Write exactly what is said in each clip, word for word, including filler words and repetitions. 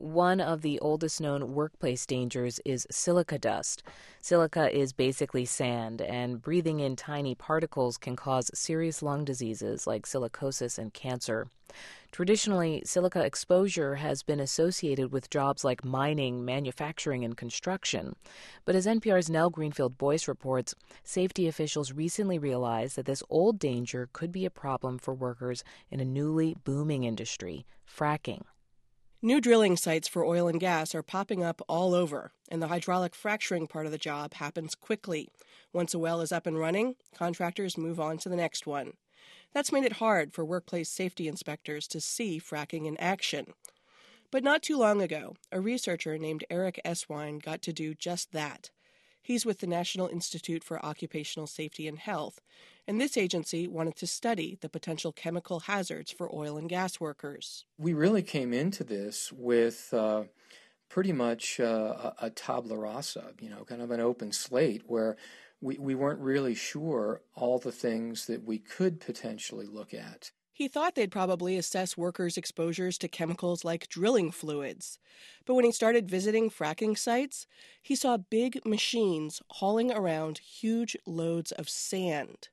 One of the oldest known workplace dangers is silica dust. Silica is basically sand, and breathing in tiny particles can cause serious lung diseases like silicosis and cancer. Traditionally, silica exposure has been associated with jobs like mining, manufacturing, and construction. But as N P R's Nell Greenfield-Boyce reports, safety officials recently realized that this old danger could be a problem for workers in a newly booming industry, fracking. New drilling sites for oil and gas are popping up all over, and the hydraulic fracturing part of the job happens quickly. Once a well is up and running, contractors move on to the next one. That's made it hard for workplace safety inspectors to see fracking in action. But not too long ago, a researcher named Eric Eswine got to do just that. He's with the National Institute for Occupational Safety and Health, and this agency wanted to study the potential chemical hazards for oil and gas workers. We really came into this with uh, pretty much uh, a, a tabula rasa, you know, kind of an open slate where we, we weren't really sure all the things that we could potentially look at. He thought they'd probably assess workers' exposures to chemicals like drilling fluids. But when he started visiting fracking sites, he saw big machines hauling around huge loads of sand.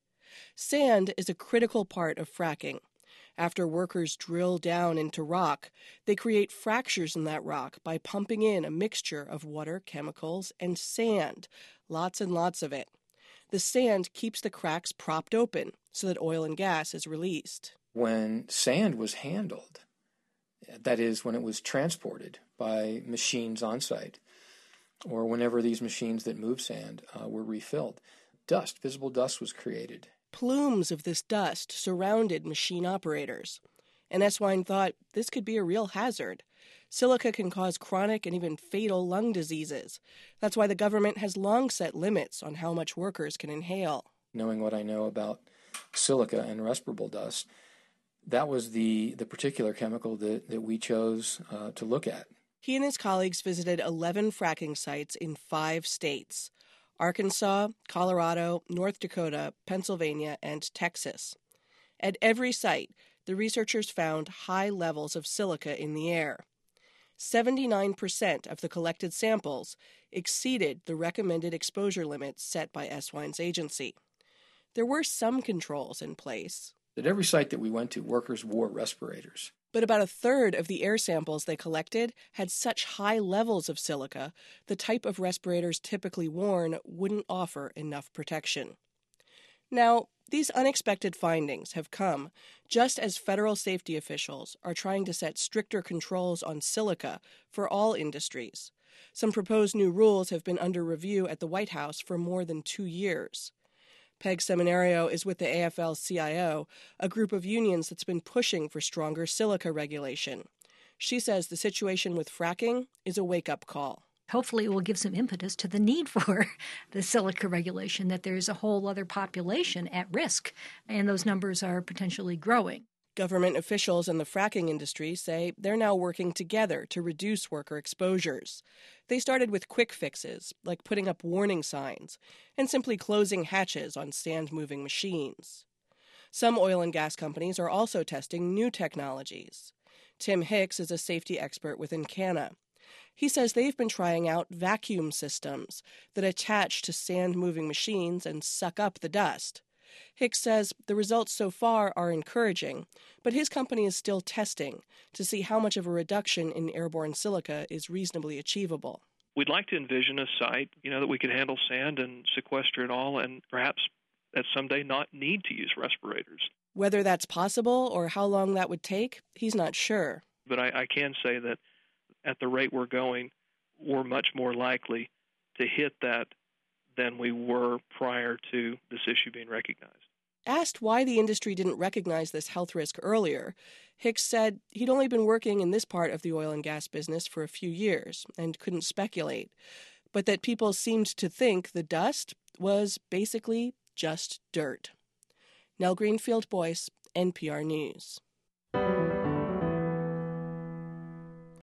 Sand is a critical part of fracking. After workers drill down into rock, they create fractures in that rock by pumping in a mixture of water, chemicals, and sand, lots and lots of it. The sand keeps the cracks propped open so that oil and gas is released. When sand was handled, that is, when it was transported by machines on site, or whenever these machines that move sand uh, were refilled, dust, visible dust was created. Plumes of this dust surrounded machine operators. And Eswine thought this could be a real hazard. Silica can cause chronic and even fatal lung diseases. That's why the government has long set limits on how much workers can inhale. Knowing what I know about silica and respirable dust, that was the, the particular chemical that, that we chose uh, to look at. He and his colleagues visited eleven fracking sites in five states: Arkansas, Colorado, North Dakota, Pennsylvania, and Texas. At every site, the researchers found high levels of silica in the air. seventy-nine percent of the collected samples exceeded the recommended exposure limits set by Eswine's agency. There were some controls in place. At every site that we went to, workers wore respirators. But about a third of the air samples they collected had such high levels of silica, the type of respirators typically worn wouldn't offer enough protection. Now, these unexpected findings have come just as federal safety officials are trying to set stricter controls on silica for all industries. Some proposed new rules have been under review at the White House for more than two years. Peg Seminario is with the A F L C I O, a group of unions that's been pushing for stronger silica regulation. She says the situation with fracking is a wake-up call. Hopefully it will give some impetus to the need for the silica regulation, that there's a whole other population at risk, and those numbers are potentially growing. Government officials in the fracking industry say they're now working together to reduce worker exposures. They started with quick fixes, like putting up warning signs and simply closing hatches on sand-moving machines. Some oil and gas companies are also testing new technologies. Tim Hicks is a safety expert with Encana. He says they've been trying out vacuum systems that attach to sand-moving machines and suck up the dust. Hicks says the results so far are encouraging, but his company is still testing to see how much of a reduction in airborne silica is reasonably achievable. We'd like to envision a site, you know, that we could handle sand and sequester it all and perhaps at someday not need to use respirators. Whether that's possible or how long that would take, he's not sure. But I, I can say that at the rate we're going, we're much more likely to hit that than we were prior to this issue being recognized. Asked why the industry didn't recognize this health risk earlier, Hicks said he'd only been working in this part of the oil and gas business for a few years and couldn't speculate, but that people seemed to think the dust was basically just dirt. Nell Greenfield-Boyce, N P R News.